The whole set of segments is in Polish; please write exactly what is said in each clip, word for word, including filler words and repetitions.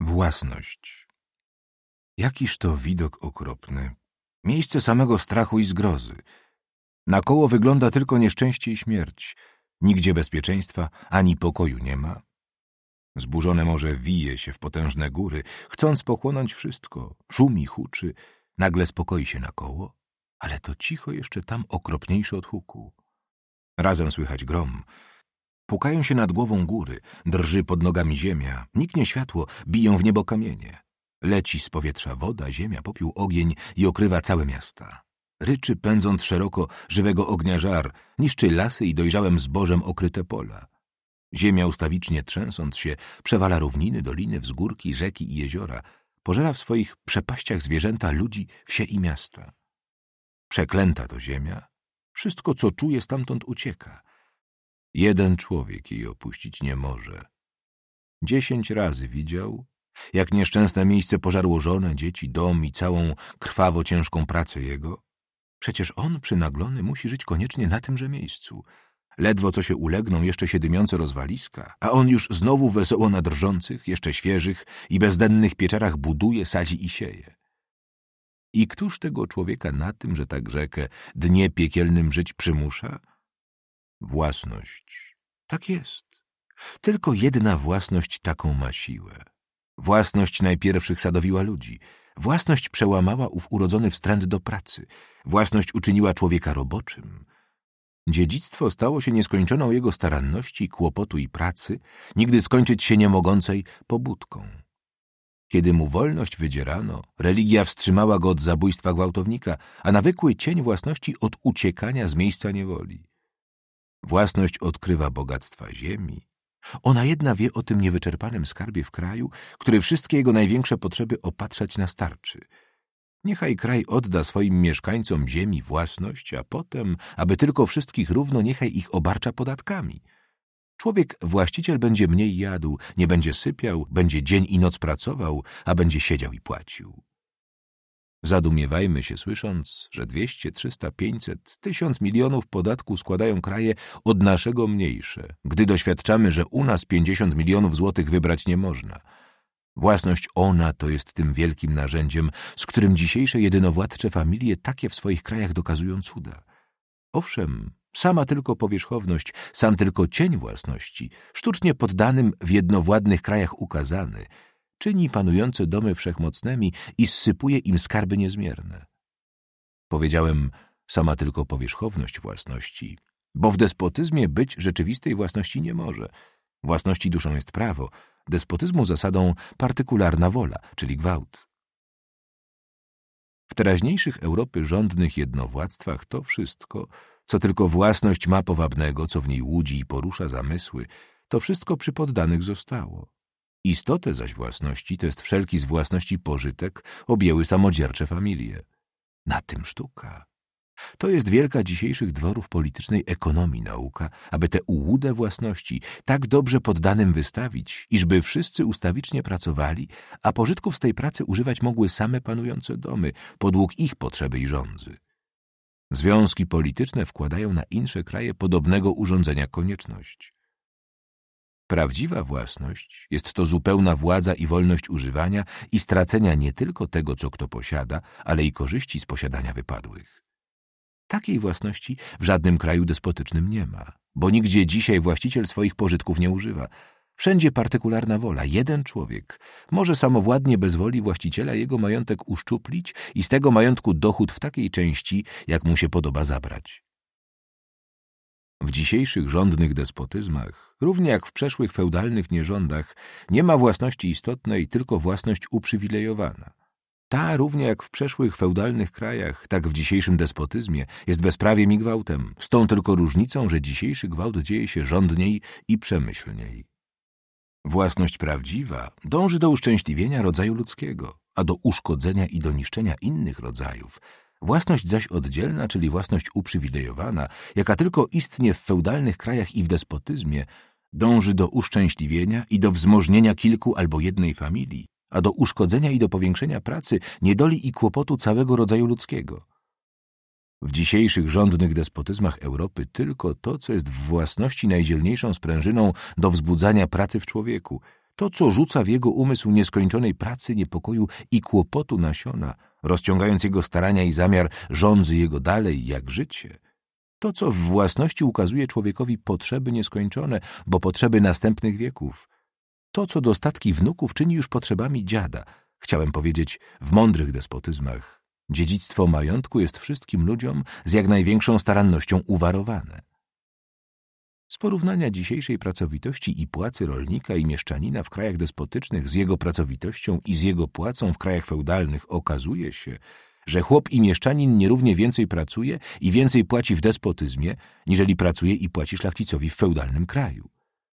Własność. Jakiż to widok okropny. Miejsce samego strachu i zgrozy. Nakoło wygląda tylko nieszczęście i śmierć. Nigdzie bezpieczeństwa ani pokoju nie ma. Zburzone morze wije się w potężne góry, chcąc pochłonąć wszystko. Szumi, huczy, nagle spokoi się nakoło, ale to cicho jeszcze tam okropniejsze od huku. Razem słychać grom. Pukają się nad głową góry, drży pod nogami ziemia, niknie światło, biją w niebo kamienie. Leci z powietrza woda, ziemia, popiół, ogień i okrywa całe miasta. Ryczy, pędząc szeroko żywego ognia żar, niszczy lasy i dojrzałym zbożem okryte pola. Ziemia ustawicznie trzęsąc się, przewala równiny, doliny, wzgórki, rzeki i jeziora, pożera w swoich przepaściach zwierzęta, ludzi, wsie i miasta. Przeklęta to ziemia, wszystko, co czuje, stamtąd ucieka. Jeden człowiek jej opuścić nie może. Dziesięć razy widział, jak nieszczęsne miejsce pożarło żonę, dzieci, dom i całą krwawo ciężką pracę jego. Przecież on, przynaglony, musi żyć koniecznie na tymże miejscu. Ledwo co się ulegną jeszcze się dymiące rozwaliska, a on już znowu wesoło na drżących, jeszcze świeżych i bezdennych pieczarach buduje, sadzi i sieje. I któż tego człowieka na tym, że tak rzekę, dnie piekielnym żyć przymusza? Własność. Tak jest. Tylko jedna własność taką ma siłę. Własność najpierwszych sadowiła ludzi. Własność przełamała ów urodzony wstręt do pracy. Własność uczyniła człowieka roboczym. Dziedzictwo stało się nieskończoną jego staranności, kłopotu i pracy, nigdy skończyć się nie mogącej pobudką. Kiedy mu wolność wydzierano, religia wstrzymała go od zabójstwa gwałtownika, a nawykły cień własności od uciekania z miejsca niewoli. Własność odkrywa bogactwa ziemi. Ona jedna wie o tym niewyczerpanym skarbie w kraju, który wszystkie jego największe potrzeby opatrzać nastarczy. Niechaj kraj odda swoim mieszkańcom ziemi własność, a potem, aby tylko wszystkich równo, niechaj ich obarcza podatkami. Człowiek właściciel będzie mniej jadł, nie będzie sypiał, będzie dzień i noc pracował, a będzie siedział i płacił. Zadumiewajmy się, słysząc, że dwieście, trzysta, pięćset, tysiąc milionów podatku składają kraje od naszego mniejsze, gdy doświadczamy, że u nas pięćdziesiąt milionów złotych wybrać nie można. Własność ona to jest tym wielkim narzędziem, z którym dzisiejsze jedynowładcze familie takie w swoich krajach dokazują cuda. Owszem, sama tylko powierzchowność, sam tylko cień własności, sztucznie poddanym w jednowładnych krajach ukazany, czyni panujące domy wszechmocnymi i zsypuje im skarby niezmierne. Powiedziałem, sama tylko powierzchowność własności, bo w despotyzmie być rzeczywistej własności nie może. Własności duszą jest prawo, despotyzmu zasadą partykularna wola, czyli gwałt. W teraźniejszych Europy rządnych jednowładztwach to wszystko, co tylko własność ma powabnego, co w niej łudzi i porusza zamysły, to wszystko przy poddanych zostało. Istotę zaś własności, to jest wszelki z własności pożytek, objęły samodziercze familie. Na tym sztuka. To jest wielka dzisiejszych dworów politycznej ekonomii nauka, aby tę ułudę własności tak dobrze poddanym wystawić, iżby wszyscy ustawicznie pracowali, a pożytków z tej pracy używać mogły same panujące domy, podług ich potrzeby i żądzy. Związki polityczne wkładają na insze kraje podobnego urządzenia konieczność. Prawdziwa własność jest to zupełna władza i wolność używania i stracenia nie tylko tego, co kto posiada, ale i korzyści z posiadania wypadłych. Takiej własności w żadnym kraju despotycznym nie ma, bo nigdzie dzisiaj właściciel swoich pożytków nie używa. Wszędzie partykularna wola. Jeden człowiek może samowładnie bez woli właściciela jego majątek uszczuplić i z tego majątku dochód w takiej części, jak mu się podoba zabrać. W dzisiejszych rządnych despotyzmach, równie jak w przeszłych feudalnych nierządach, nie ma własności istotnej, tylko własność uprzywilejowana. Ta, równie jak w przeszłych feudalnych krajach, tak w dzisiejszym despotyzmie, jest bezprawiem i gwałtem, z tą tylko różnicą, że dzisiejszy gwałt dzieje się rządniej i przemyślniej. Własność prawdziwa dąży do uszczęśliwienia rodzaju ludzkiego, a do uszkodzenia i do niszczenia innych rodzajów. Własność zaś oddzielna, czyli własność uprzywilejowana, jaka tylko istnieje w feudalnych krajach i w despotyzmie, dąży do uszczęśliwienia i do wzmożnienia kilku albo jednej familii, a do uszkodzenia i do powiększenia pracy, niedoli i kłopotu całego rodzaju ludzkiego. W dzisiejszych rządnych despotyzmach Europy tylko to, co jest w własności najdzielniejszą sprężyną do wzbudzania pracy w człowieku, To, co rzuca w jego umysł nieskończonej pracy, niepokoju i kłopotu nasiona, rozciągając jego starania i zamiar, rządzy jego dalej jak życie. To, co w własności ukazuje człowiekowi potrzeby nieskończone, bo potrzeby następnych wieków. To, co dostatki wnuków czyni już potrzebami dziada. Chciałem powiedzieć, w mądrych despotyzmach dziedzictwo majątku jest wszystkim ludziom z jak największą starannością uwarowane. Z porównania dzisiejszej pracowitości i płacy rolnika i mieszczanina w krajach despotycznych z jego pracowitością i z jego płacą w krajach feudalnych okazuje się, że chłop i mieszczanin nierównie więcej pracuje i więcej płaci w despotyzmie, niżeli pracuje i płaci szlachcicowi w feudalnym kraju.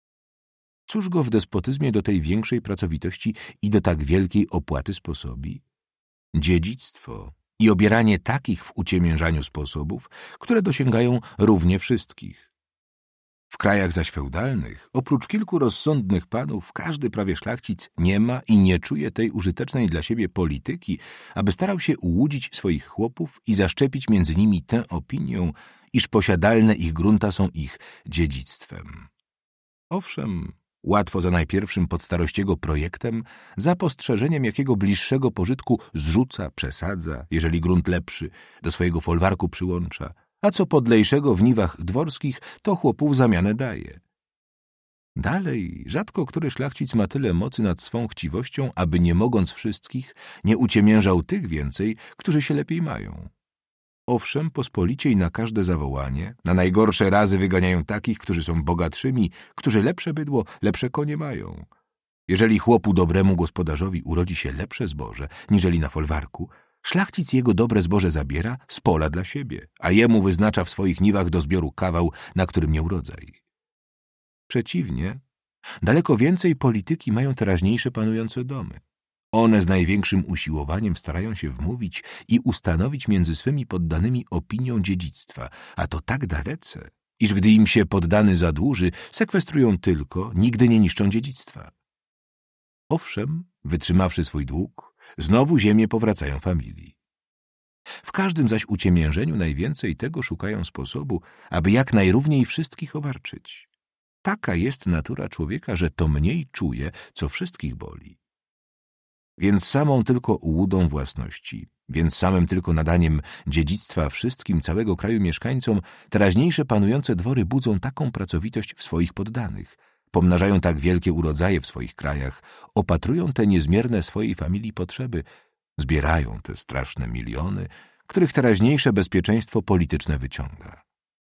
Cóż go w despotyzmie do tej większej pracowitości i do tak wielkiej opłaty sposobi? Dziedzictwo i obieranie takich w uciemiężaniu sposobów, które dosięgają równie wszystkich. W krajach zaś feudalnych, oprócz kilku rozsądnych panów, każdy prawie szlachcic nie ma i nie czuje tej użytecznej dla siebie polityki, aby starał się ułudzić swoich chłopów i zaszczepić między nimi tę opinię, iż posiadalne ich grunta są ich dziedzictwem. Owszem, łatwo za najpierwszym podstarościego projektem, za postrzeżeniem jakiego bliższego pożytku zrzuca, przesadza, jeżeli grunt lepszy, do swojego folwarku przyłącza, a co podlejszego w niwach dworskich, to chłopów zamianę daje. Dalej, rzadko który szlachcic ma tyle mocy nad swą chciwością, aby nie mogąc wszystkich, nie uciemiężał tych więcej, którzy się lepiej mają. Owszem, pospoliciej na każde zawołanie, na najgorsze razy wyganiają takich, którzy są bogatszymi, którzy lepsze bydło, lepsze konie mają. Jeżeli chłopu dobremu gospodarzowi urodzi się lepsze zboże, niżeli na folwarku, szlachcic jego dobre zboże zabiera z pola dla siebie, a jemu wyznacza w swoich niwach do zbioru kawał, na którym nie urodzaj. Przeciwnie, daleko więcej polityki mają teraźniejsze panujące domy. One z największym usiłowaniem starają się wmówić i ustanowić między swymi poddanymi opinią dziedzictwa, a to tak dalece, iż gdy im się poddany zadłuży, sekwestrują tylko, nigdy nie niszczą dziedzictwa. Owszem, wytrzymawszy swój dług, znowu ziemię powracają familii. W każdym zaś uciemiężeniu najwięcej tego szukają sposobu, aby jak najrówniej wszystkich obarczyć. Taka jest natura człowieka, że to mniej czuje, co wszystkich boli. Więc samą tylko ułudą własności, więc samym tylko nadaniem dziedzictwa wszystkim całego kraju mieszkańcom, teraźniejsze panujące dwory budzą taką pracowitość w swoich poddanych, pomnażają tak wielkie urodzaje w swoich krajach, opatrują te niezmierne swojej familii potrzeby, zbierają te straszne miliony, których teraźniejsze bezpieczeństwo polityczne wyciąga.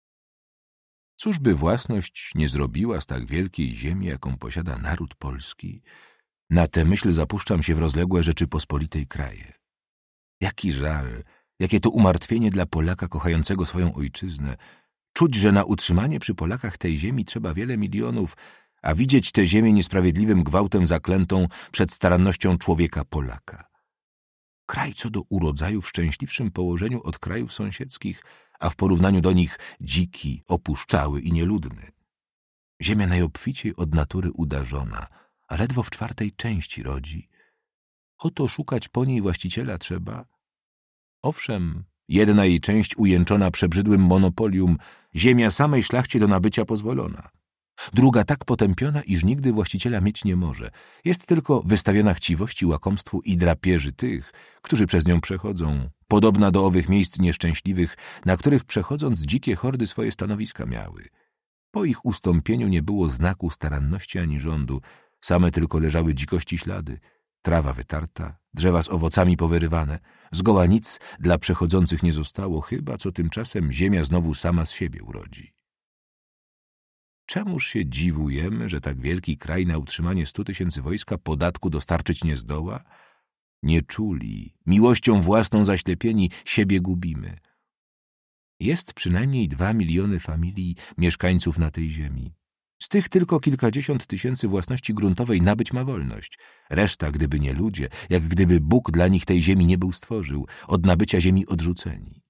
Cóż by własność nie zrobiła z tak wielkiej ziemi, jaką posiada naród polski? Na tę myśl zapuszczam się w rozległe Rzeczypospolitej kraje. Jaki żal, jakie to umartwienie dla Polaka kochającego swoją ojczyznę. Czuć, że na utrzymanie przy Polakach tej ziemi trzeba wiele milionów, a widzieć tę ziemię niesprawiedliwym gwałtem zaklętą przed starannością człowieka Polaka. Kraj co do urodzaju w szczęśliwszym położeniu od krajów sąsiedzkich, a w porównaniu do nich dziki, opuszczały i nieludny. Ziemia najobficiej od natury udarzona, a ledwo w czwartej części rodzi. Oto szukać po niej właściciela trzeba. Owszem, jedna jej część ujęczona przebrzydłym monopolium, ziemia samej szlachcie do nabycia pozwolona. Druga tak potępiona, iż nigdy właściciela mieć nie może. Jest tylko wystawiona chciwości, łakomstwu i drapieży tych, którzy przez nią przechodzą, podobna do owych miejsc nieszczęśliwych, na których przechodząc dzikie hordy swoje stanowiska miały. Po ich ustąpieniu nie było znaku staranności ani rządu, same tylko leżały dzikości ślady, trawa wytarta, drzewa z owocami powyrywane, zgoła nic dla przechodzących nie zostało, chyba co tymczasem ziemia znowu sama z siebie urodzi. Czemuż się dziwujemy, że tak wielki kraj na utrzymanie stu tysięcy wojska podatku dostarczyć nie zdoła? Nie czuli, miłością własną zaślepieni, siebie gubimy. Jest przynajmniej dwa miliony familii mieszkańców na tej ziemi. Z tych tylko kilkadziesiąt tysięcy własności gruntowej nabyć ma wolność. Reszta, gdyby nie ludzie, jak gdyby Bóg dla nich tej ziemi nie był stworzył, od nabycia ziemi odrzuceni.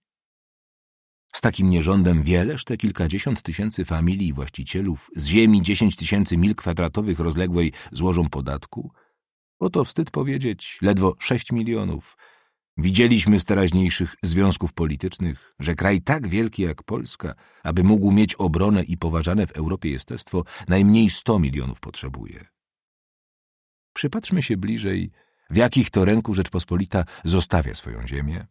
Z takim nierządem wieleż te kilkadziesiąt tysięcy familii i właścicielów z ziemi dziesięć tysięcy mil kwadratowych rozległej złożą podatku? Oto wstyd powiedzieć, ledwo sześć milionów. Widzieliśmy z teraźniejszych związków politycznych, że kraj tak wielki jak Polska, aby mógł mieć obronę i poważane w Europie jestestwo, najmniej sto milionów potrzebuje. Przypatrzmy się bliżej, w jakich to ręku Rzeczpospolita zostawia swoją ziemię.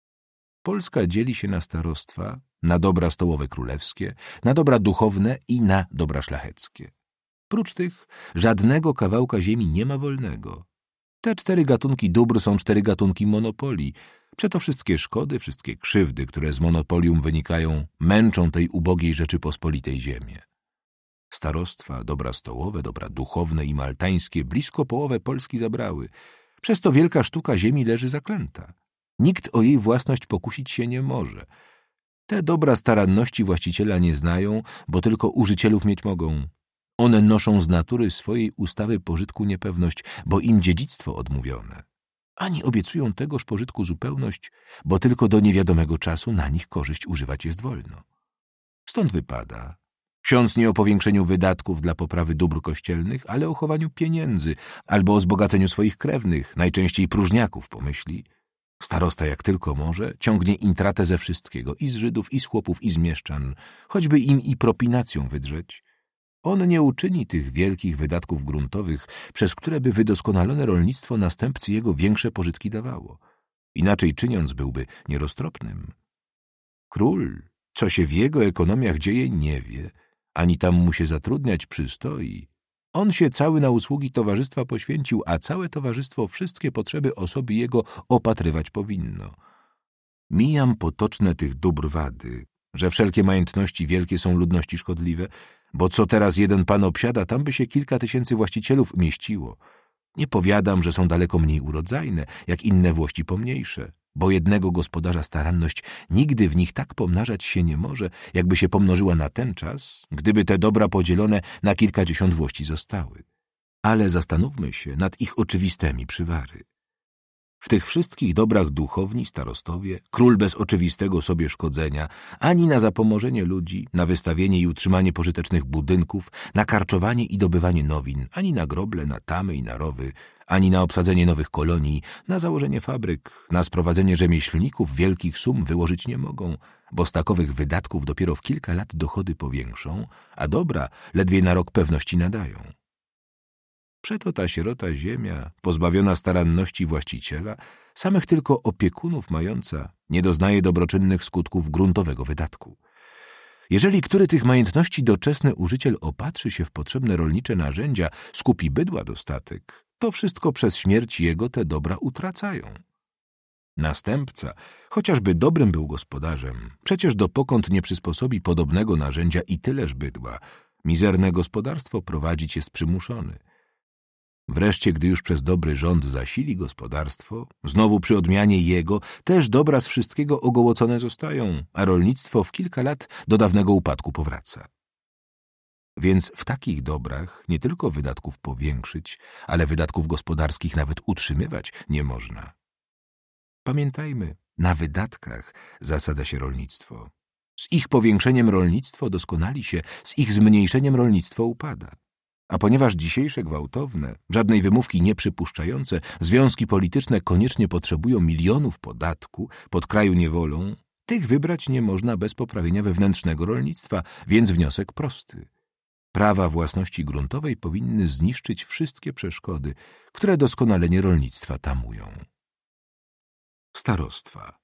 Polska dzieli się na starostwa, na dobra stołowe królewskie, na dobra duchowne i na dobra szlacheckie. Prócz tych żadnego kawałka ziemi nie ma wolnego. Te cztery gatunki dóbr są cztery gatunki monopolii. Przeto wszystkie szkody, wszystkie krzywdy, które z monopolium wynikają, męczą tej ubogiej Rzeczypospolitej ziemię. Starostwa, dobra stołowe, dobra duchowne i maltańskie blisko połowę Polski zabrały. Przez to wielka sztuka ziemi leży zaklęta. Nikt o jej własność pokusić się nie może. Te dobra staranności właściciela nie znają, bo tylko użycielów mieć mogą. One noszą z natury swojej ustawy pożytku niepewność, bo im dziedzictwo odmówione. Ani obiecują tegoż pożytku zupełność, bo tylko do niewiadomego czasu na nich korzyść używać jest wolno. Stąd wypada, ksiądz nie o powiększeniu wydatków dla poprawy dóbr kościelnych, ale o chowaniu pieniędzy albo o wzbogaceniu swoich krewnych, najczęściej próżniaków, pomyśli. Starosta jak tylko może ciągnie intratę ze wszystkiego, i z Żydów, i z chłopów, i z mieszczan, choćby im i propinacją wydrzeć. On nie uczyni tych wielkich wydatków gruntowych, przez które by wydoskonalone rolnictwo następcy jego większe pożytki dawało. Inaczej czyniąc byłby nieroztropnym. Król, co się w jego ekonomiach dzieje, nie wie, ani tam mu się zatrudniać przystoi. On się cały na usługi towarzystwa poświęcił, a całe towarzystwo wszystkie potrzeby osoby jego opatrywać powinno. Mijam potoczne tych dóbr wady, że wszelkie majątności wielkie są ludności szkodliwe, bo co teraz jeden pan obsiada, tam by się kilka tysięcy właścicielów mieściło. Nie powiadam, że są daleko mniej urodzajne, jak inne włości pomniejsze, bo jednego gospodarza staranność nigdy w nich tak pomnażać się nie może, jakby się pomnożyła na ten czas, gdyby te dobra podzielone na kilkadziesiąt włości zostały. Ale zastanówmy się nad ich oczywistymi przywary. W tych wszystkich dobrach duchowni, starostowie, król bez oczywistego sobie szkodzenia, ani na zapomożenie ludzi, na wystawienie i utrzymanie pożytecznych budynków, na karczowanie i dobywanie nowin, ani na groble, na tamy i na rowy, ani na obsadzenie nowych kolonii, na założenie fabryk, na sprowadzenie rzemieślników wielkich sum wyłożyć nie mogą, bo z takowych wydatków dopiero w kilka lat dochody powiększą, a dobra ledwie na rok pewności nadają. Przeto ta sierota ziemia, pozbawiona staranności właściciela, samych tylko opiekunów mająca, nie doznaje dobroczynnych skutków gruntowego wydatku. Jeżeli który tych majątności doczesny użyciel opatrzy się w potrzebne rolnicze narzędzia, skupi bydła dostatek, to wszystko przez śmierć jego te dobra utracają. Następca, chociażby dobrym był gospodarzem, przecież dopokąd nie przysposobi podobnego narzędzia i tyleż bydła, mizerne gospodarstwo prowadzić jest przymuszony. Wreszcie, gdy już przez dobry rząd zasili gospodarstwo, znowu przy odmianie jego też dobra z wszystkiego ogołocone zostają, a rolnictwo w kilka lat do dawnego upadku powraca. Więc w takich dobrach nie tylko wydatków powiększyć, ale wydatków gospodarskich nawet utrzymywać nie można. Pamiętajmy, na wydatkach zasadza się rolnictwo. Z ich powiększeniem rolnictwo doskonali się, z ich zmniejszeniem rolnictwo upada. A ponieważ dzisiejsze gwałtowne, żadnej wymówki nie przypuszczające, związki polityczne koniecznie potrzebują milionów podatku pod kraju niewolą, tych wybrać nie można bez poprawienia wewnętrznego rolnictwa, więc wniosek prosty. Prawa własności gruntowej powinny zniszczyć wszystkie przeszkody, które doskonalenie rolnictwa tamują. Starostwa.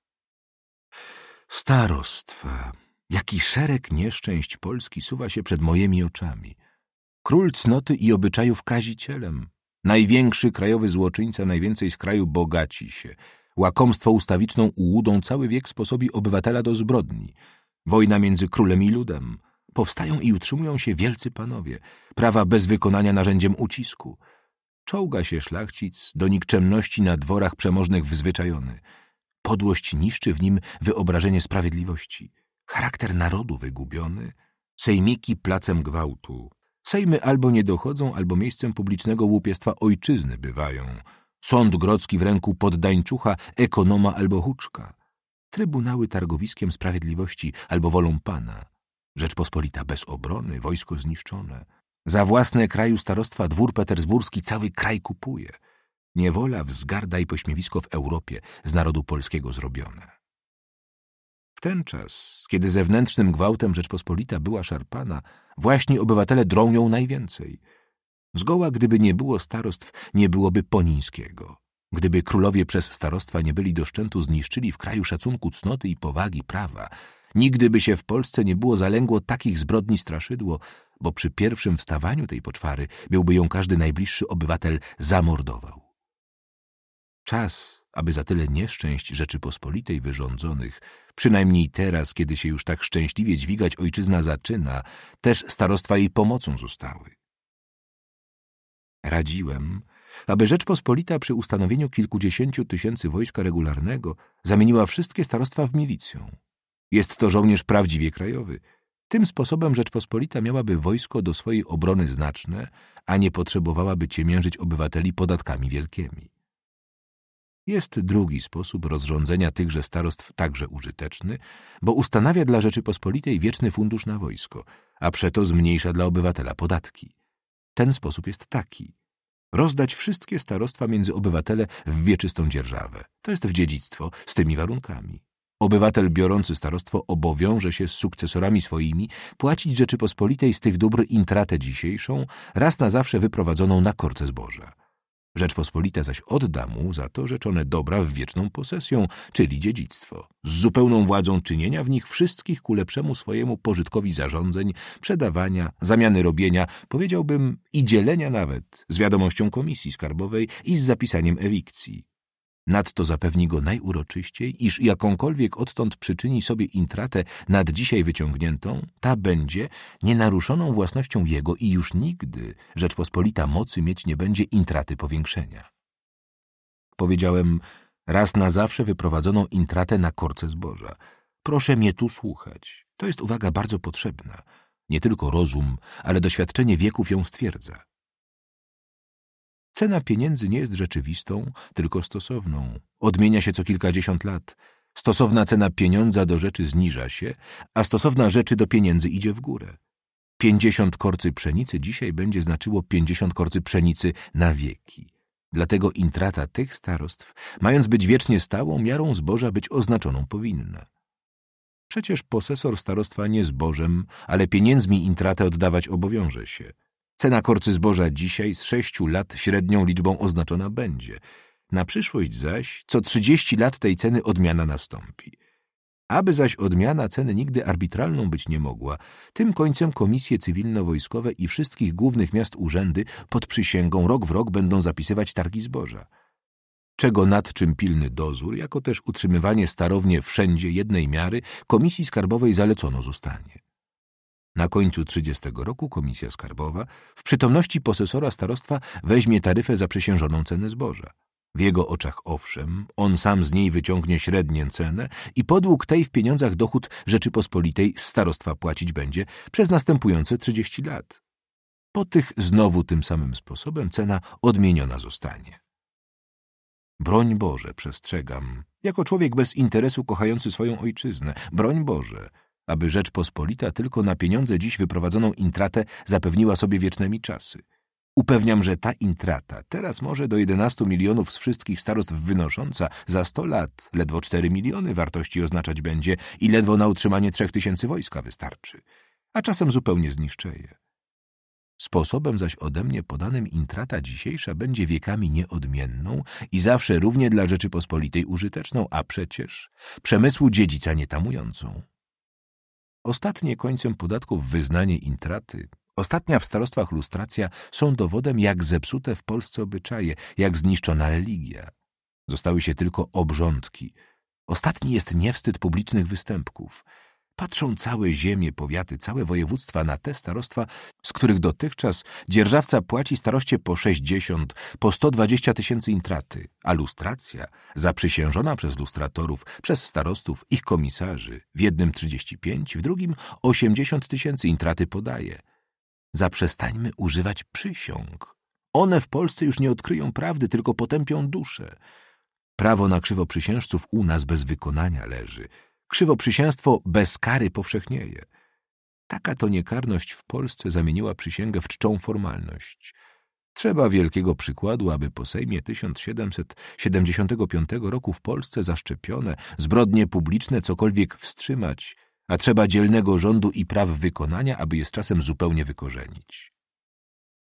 Starostwa. Jaki szereg nieszczęść Polski suwa się przed moimi oczami. Król cnoty i obyczajów kazicielem. Największy krajowy złoczyńca najwięcej z kraju bogaci się. Łakomstwo ustawiczną ułudą cały wiek sposobi obywatela do zbrodni. Wojna między królem i ludem. Powstają i utrzymują się wielcy panowie. Prawa bez wykonania narzędziem ucisku. Czołga się szlachcic do nikczemności na dworach przemożnych wzwyczajony. Podłość niszczy w nim wyobrażenie sprawiedliwości. Charakter narodu wygubiony. Sejmiki placem gwałtu. Sejmy albo nie dochodzą, albo miejscem publicznego łupiestwa ojczyzny bywają. Sąd grodzki w ręku poddańczucha, ekonoma albo huczka. Trybunały targowiskiem sprawiedliwości albo wolą pana. Rzeczpospolita bez obrony, wojsko zniszczone. Za własne kraju starostwa dwór petersburski cały kraj kupuje. Niewola, wzgarda i pośmiewisko w Europie z narodu polskiego zrobione. W ten czas, kiedy zewnętrznym gwałtem Rzeczpospolita była szarpana, właśnie obywatele drą ją najwięcej. Zgoła, gdyby nie było starostw, nie byłoby Ponińskiego. Gdyby królowie przez starostwa nie byli do szczętu zniszczyli w kraju szacunku, cnoty i powagi prawa, nigdy by się w Polsce nie było zalęgło takich zbrodni straszydło, bo przy pierwszym wstawaniu tej poczwary byłby ją każdy najbliższy obywatel zamordował. Czas, aby za tyle nieszczęść Rzeczypospolitej wyrządzonych, przynajmniej teraz, kiedy się już tak szczęśliwie dźwigać ojczyzna zaczyna, też starostwa jej pomocą zostały. Radziłem, aby Rzeczpospolita przy ustanowieniu kilkudziesięciu tysięcy wojska regularnego zamieniła wszystkie starostwa w milicję. Jest to żołnierz prawdziwie krajowy. Tym sposobem Rzeczpospolita miałaby wojsko do swojej obrony znaczne, a nie potrzebowałaby ciemiężyć obywateli podatkami wielkimi. Jest drugi sposób rozrządzenia tychże starostw także użyteczny, bo ustanawia dla Rzeczypospolitej wieczny fundusz na wojsko, a przeto zmniejsza dla obywatela podatki. Ten sposób jest taki: rozdać wszystkie starostwa między obywatele w wieczystą dzierżawę, to jest w dziedzictwo, z tymi warunkami. Obywatel biorący starostwo obowiąże się z sukcesorami swoimi płacić Rzeczypospolitej z tych dóbr intratę dzisiejszą, raz na zawsze wyprowadzoną na korce zboża. Rzeczpospolita zaś odda mu za to rzeczone dobra w wieczną posesję, czyli dziedzictwo, z zupełną władzą czynienia w nich wszystkich ku lepszemu swojemu pożytkowi zarządzeń, przedawania, zamiany robienia, powiedziałbym i dzielenia nawet, z wiadomością komisji skarbowej i z zapisaniem ewikcji. Nadto zapewni go najuroczyściej, iż jakąkolwiek odtąd przyczyni sobie intratę nad dzisiaj wyciągniętą, ta będzie nienaruszoną własnością jego i już nigdy Rzeczpospolita mocy mieć nie będzie intraty powiększenia. Powiedziałem, raz na zawsze wyprowadzoną intratę na korce zboża. Proszę mnie tu słuchać. To jest uwaga bardzo potrzebna. Nie tylko rozum, ale doświadczenie wieków ją stwierdza. Cena pieniędzy nie jest rzeczywistą, tylko stosowną. Odmienia się co kilkadziesiąt lat. Stosowna cena pieniądza do rzeczy zniża się, a stosowna rzeczy do pieniędzy idzie w górę. Pięćdziesiąt korcy pszenicy dzisiaj będzie znaczyło pięćdziesiąt korcy pszenicy na wieki. Dlatego intrata tych starostw, mając być wiecznie stałą, miarą zboża być oznaczoną powinna. Przecież posesor starostwa nie zbożem, ale pieniędzmi intratę oddawać obowiąże się. Cena korcy zboża dzisiaj z sześciu lat średnią liczbą oznaczona będzie. Na przyszłość zaś co trzydzieści lat tej ceny odmiana nastąpi. Aby zaś odmiana ceny nigdy arbitralną być nie mogła, tym końcem komisje cywilno-wojskowe i wszystkich głównych miast urzędy pod przysięgą rok w rok będą zapisywać targi zboża. Czego nad czym pilny dozór, jako też utrzymywanie starownie wszędzie jednej miary komisji skarbowej zalecono zostanie. Na końcu trzydziestego roku Komisja Skarbowa w przytomności posesora starostwa weźmie taryfę zaprzysiężoną cenę zboża. W jego oczach owszem, on sam z niej wyciągnie średnię cenę i podług tej w pieniądzach dochód Rzeczypospolitej z starostwa płacić będzie przez następujące trzydzieści lat. Po tych znowu tym samym sposobem cena odmieniona zostanie. Broń Boże, przestrzegam, jako człowiek bez interesu kochający swoją ojczyznę, broń Boże, aby Rzeczpospolita tylko na pieniądze dziś wyprowadzoną intratę zapewniła sobie wiecznymi czasy. Upewniam, że ta intrata, teraz może do jedenastu milionów z wszystkich starostw wynosząca, za sto lat ledwo cztery miliony wartości oznaczać będzie i ledwo na utrzymanie trzech tysięcy wojska wystarczy, a czasem zupełnie zniszczeje. Sposobem zaś ode mnie podanym intrata dzisiejsza będzie wiekami nieodmienną i zawsze równie dla Rzeczypospolitej użyteczną, a przecież przemysłu dziedzica nietamującą. Ostatnie końcem podatków wyznanie intraty, ostatnia w starostwach lustracja są dowodem, jak zepsute w Polsce obyczaje, jak zniszczona religia. Zostały się tylko obrządki. Ostatni jest niewstyd publicznych występków. Patrzą całe ziemie, powiaty, całe województwa na te starostwa, z których dotychczas dzierżawca płaci staroście po sześćdziesiąt, po sto dwadzieścia tysięcy intraty, a lustracja, zaprzysiężona przez lustratorów, przez starostów, ich komisarzy, w jednym trzydzieści pięć, w drugim osiemdziesiąt tysięcy intraty podaje. Zaprzestańmy używać przysiąg. One w Polsce już nie odkryją prawdy, tylko potępią duszę. Prawo na krzywoprzysiężców u nas bez wykonania leży. Krzywoprzysięstwo bez kary powszechnieje. Taka to niekarność w Polsce zamieniła przysięgę w czczą formalność. Trzeba wielkiego przykładu, aby po Sejmie tysiąc siedemset siedemdziesiątego piątego roku w Polsce zaszczepione, zbrodnie publiczne cokolwiek wstrzymać, a trzeba dzielnego rządu i praw wykonania, aby je z czasem zupełnie wykorzenić.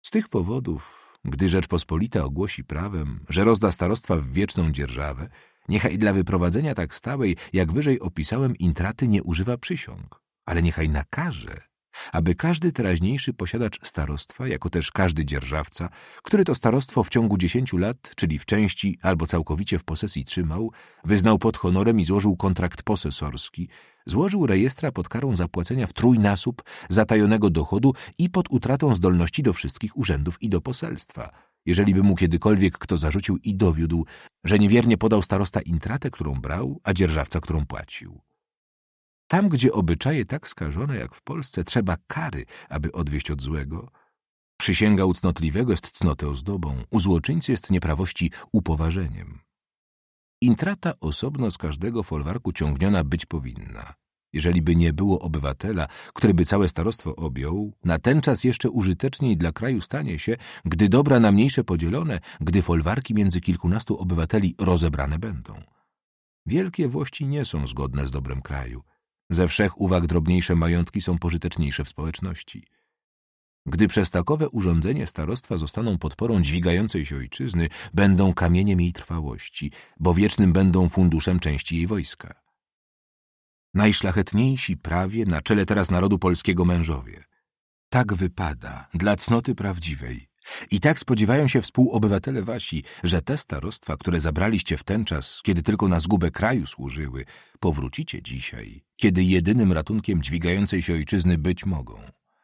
Z tych powodów, gdy Rzeczpospolita ogłosi prawem, że rozda starostwa w wieczną dzierżawę, niechaj dla wyprowadzenia tak stałej, jak wyżej opisałem, intraty nie używa przysiąg, ale niechaj nakaże, aby każdy teraźniejszy posiadacz starostwa, jako też każdy dzierżawca, który to starostwo w ciągu dziesięciu lat, czyli w części albo całkowicie w posesji trzymał, wyznał pod honorem i złożył kontrakt posesorski, złożył rejestra pod karą zapłacenia w trójnasób zatajonego dochodu i pod utratą zdolności do wszystkich urzędów i do poselstwa, jeżeli by mu kiedykolwiek kto zarzucił i dowiódł, że niewiernie podał starosta intratę, którą brał, a dzierżawca, którą płacił. Tam, gdzie obyczaje tak skażone jak w Polsce, trzeba kary, aby odwieść od złego. Przysięga u cnotliwego jest cnotę ozdobą, u złoczyńcy jest nieprawości upoważeniem. Intrata osobno z każdego folwarku ciągniona być powinna. Jeżeli by nie było obywatela, który by całe starostwo objął, na ten czas jeszcze użyteczniej dla kraju stanie się, gdy dobra na mniejsze podzielone, gdy folwarki między kilkunastu obywateli rozebrane będą. Wielkie włości nie są zgodne z dobrem kraju. Ze wszech uwag drobniejsze majątki są pożyteczniejsze w społeczności. Gdy przez takowe urządzenie starostwa zostaną podporą dźwigającej się ojczyzny, będą kamieniem jej trwałości, bo wiecznym będą funduszem części jej wojska. Najszlachetniejsi prawie na czele teraz narodu polskiego mężowie. Tak wypada dla cnoty prawdziwej. I tak spodziewają się współobywatele wasi, że te starostwa, które zabraliście w ten czas, kiedy tylko na zgubę kraju służyły, powrócicie dzisiaj, kiedy jedynym ratunkiem dźwigającej się ojczyzny być mogą.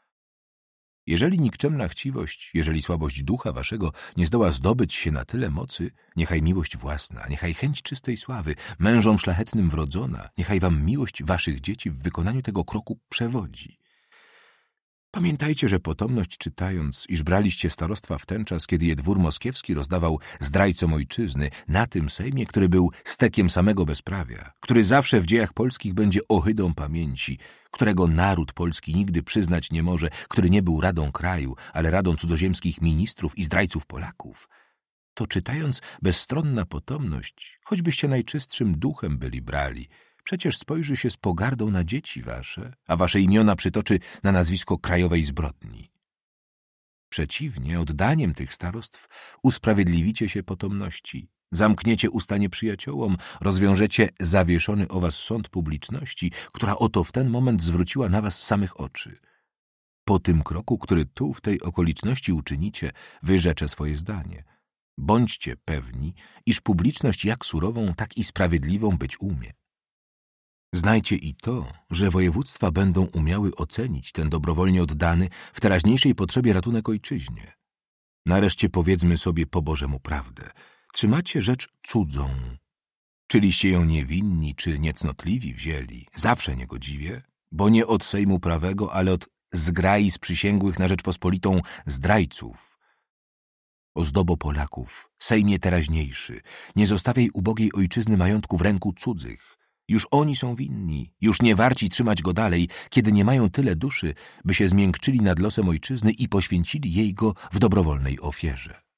Jeżeli nikczemna chciwość, jeżeli słabość ducha waszego nie zdoła zdobyć się na tyle mocy, niechaj miłość własna, niechaj chęć czystej sławy, mężom szlachetnym wrodzona, niechaj wam miłość waszych dzieci w wykonaniu tego kroku przewodzi. Pamiętajcie, że potomność czytając, iż braliście starostwa w ten czas, kiedy je dwór moskiewski rozdawał zdrajcom ojczyzny, na tym sejmie, który był stekiem samego bezprawia, który zawsze w dziejach polskich będzie ohydą pamięci, którego naród polski nigdy przyznać nie może, który nie był radą kraju, ale radą cudzoziemskich ministrów i zdrajców Polaków, to czytając bezstronna potomność, choćbyście najczystszym duchem byli brali, przecież spojrzy się z pogardą na dzieci wasze, a wasze imiona przytoczy na nazwisko krajowej zbrodni. Przeciwnie, oddaniem tych starostw usprawiedliwicie się potomności, zamkniecie usta nieprzyjaciołom, rozwiążecie zawieszony o was sąd publiczności, która oto w ten moment zwróciła na was samych oczy. Po tym kroku, który tu w tej okoliczności uczynicie, wyrzeczę swoje zdanie. Bądźcie pewni, iż publiczność jak surową, tak i sprawiedliwą być umie. Znajcie i to, że województwa będą umiały ocenić ten dobrowolnie oddany w teraźniejszej potrzebie ratunek ojczyźnie. Nareszcie powiedzmy sobie po Bożemu prawdę. Trzymacie rzecz cudzą. Czyliście ją niewinni czy niecnotliwi wzięli, zawsze niegodziwie, bo nie od Sejmu prawego, ale od zgrai sprzysięgłych na Rzeczpospolitą zdrajców. Ozdobo Polaków, Sejmie teraźniejszy, nie zostawiaj ubogiej ojczyzny majątku w ręku cudzych. Już oni są winni, już nie warci trzymać go dalej, kiedy nie mają tyle duszy, by się zmiękczyli nad losem ojczyzny i poświęcili jej go w dobrowolnej ofierze.